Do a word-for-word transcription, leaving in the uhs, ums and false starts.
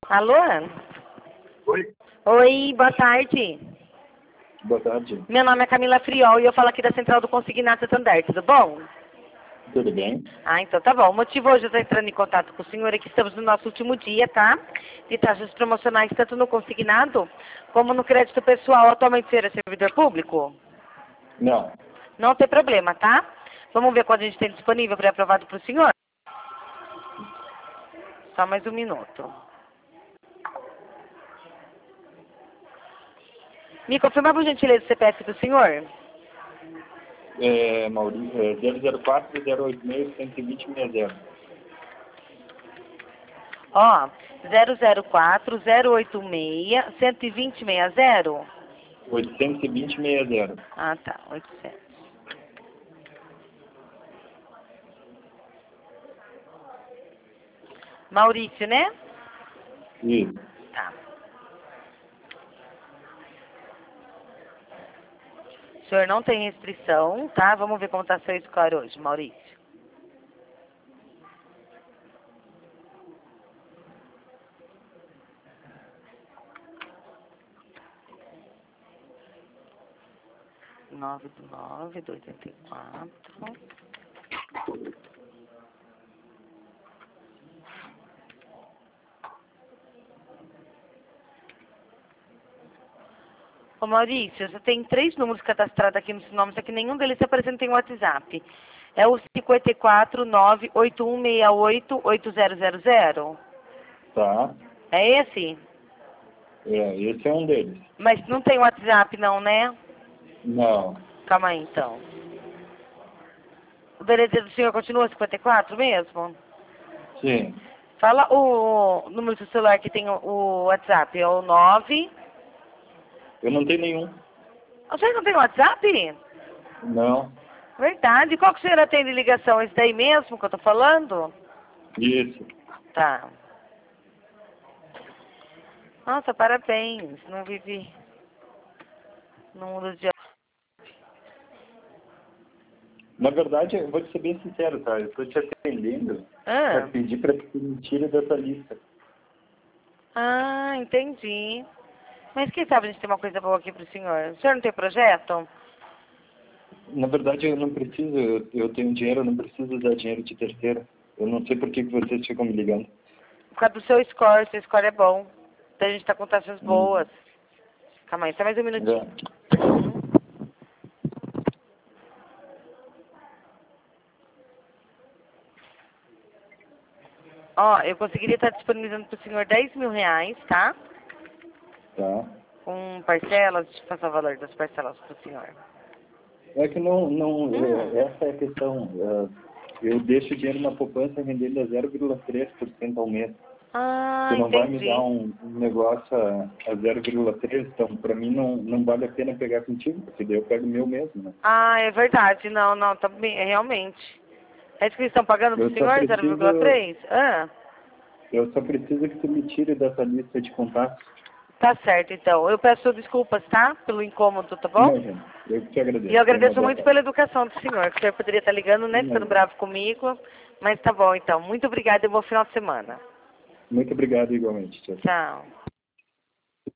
Alô? Oi. Oi, boa tarde. Boa tarde. Meu nome é Camila Friol e eu falo aqui da Central do Consignato Santander, tudo bom? Tudo bem? Ah, então tá bom. O motivo hoje de eu estar entrando em contato com o senhor é que estamos no nosso último dia, tá? De taxas promocionais, tanto no consignado como no crédito pessoal. Atualmente o senhor é servidor público? Não. Não tem problema, tá? Vamos ver quando a gente tem disponível para aprovado para o senhor? Só mais um minuto. Me confirma, por gentileza, o C P F do senhor? É, Maurício, é zero zero quatro, zero oito seis, cento e vinte, sessenta. Ó, zero zero quatro, zero oito seis, cento e vinte, sessenta? oitocentos e vinte, sessenta. Ah, tá, oitocentos. Maurício, né? Isso. Tá. O senhor não tem restrição, tá? Vamos ver como tá seu score hoje, Maurício. nove do nove do oitenta e quatro. Ô Maurício, você tem três números cadastrados aqui no seu nome, só que nenhum deles está aparecendo tem WhatsApp. É o cinco quatro nove oito um seis oito oito zero zero zero? Tá. É esse? É, esse é um deles. Mas não tem WhatsApp não, né? Não. Calma aí, então. O beleza do senhor continua cinquenta e quatro mesmo? Sim. Fala o número do celular que tem o, o WhatsApp. É o nove... Eu não tenho nenhum. O senhor não tem WhatsApp? Não. Verdade. Qual que o senhor tem de ligação? Esse daí mesmo que eu tô falando? Isso. Tá. Nossa, parabéns. Não vivi no mundo de... Na verdade, eu vou te ser bem sincero, tá? Eu estou te atendendo para Ah, pedir para que tu me tire dessa lista. ah, entendi. Mas quem sabe a gente tem uma coisa boa aqui pro senhor. O senhor não tem projeto? Na verdade, eu não preciso, eu, eu tenho dinheiro, eu não preciso dar dinheiro de terceiro. Eu não sei por que, que vocês ficam me ligando. Por causa do seu score. Seu score é bom. Então a gente tá com taxas Hum. boas. Calma aí, só mais um minutinho. É. Ó, eu conseguiria estar disponibilizando pro senhor dez mil reais, tá? Tá. Com parcelas, deixa eu passar o valor das parcelas pro senhor. É que não, não Hum. é, essa é a questão. É, eu deixo o dinheiro na poupança rendendo a zero vírgula três por cento ao mês. Ah, Você não vai me entendi. dar um, um negócio a, a zero vírgula três, então para mim não, não vale a pena pegar contigo, porque daí eu pego o meu mesmo, né? Ah, é verdade. Não, não, tá bem, é realmente. É isso que eles estão pagando pro Eu só senhor, zero vírgula preciso, três? Ah, eu só preciso que tu me tire dessa lista de contatos. tá certo, então. Eu peço desculpas, tá? Pelo incômodo, tá bom? Imagina, eu que te E eu agradeço. Tenha uma agradeço boa muito tarde. pela educação do senhor, que o senhor poderia estar ligando, né? Ficando Imagina. bravo comigo. Mas tá bom, então. Muito obrigada e bom final de semana. Muito obrigado igualmente. Tchau. Tchau.